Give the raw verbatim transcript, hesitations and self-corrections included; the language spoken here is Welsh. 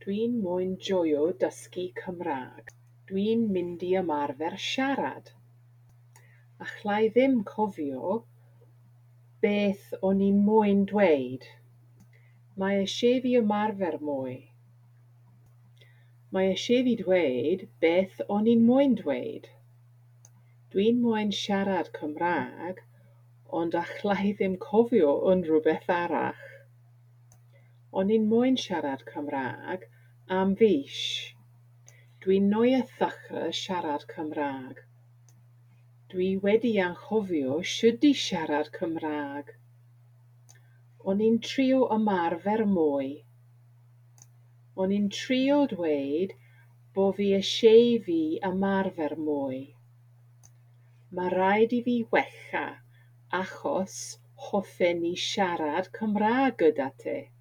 Dwi'n moyn joio dysgu Cymraeg. Dwi'n mynd i ymarfer siarad. Allai ddim cofio beth o'n i'n moyn dweud. Mae eisiau fi ymarfer mwy. Mae eisiau fi dweud beth o'n i'n moyn dweud. Dwi'n moyn siarad Cymraeg, ond allai ddim cofio unrhyw beth arall. O'n i'n moyn siarad Cymraeg am fis. Dwi'n newydd ddechrau siarad Cymraeg. Dwi wedi anghofio sut i siarad Cymraeg. O'n i'n trio ymarfer mwy. O'n i'n trio dweud bo fi eisiau fi ymarfer mwy. Mae rhaid i fi wella achos hoffen i siarad Cymraeg gyda ti.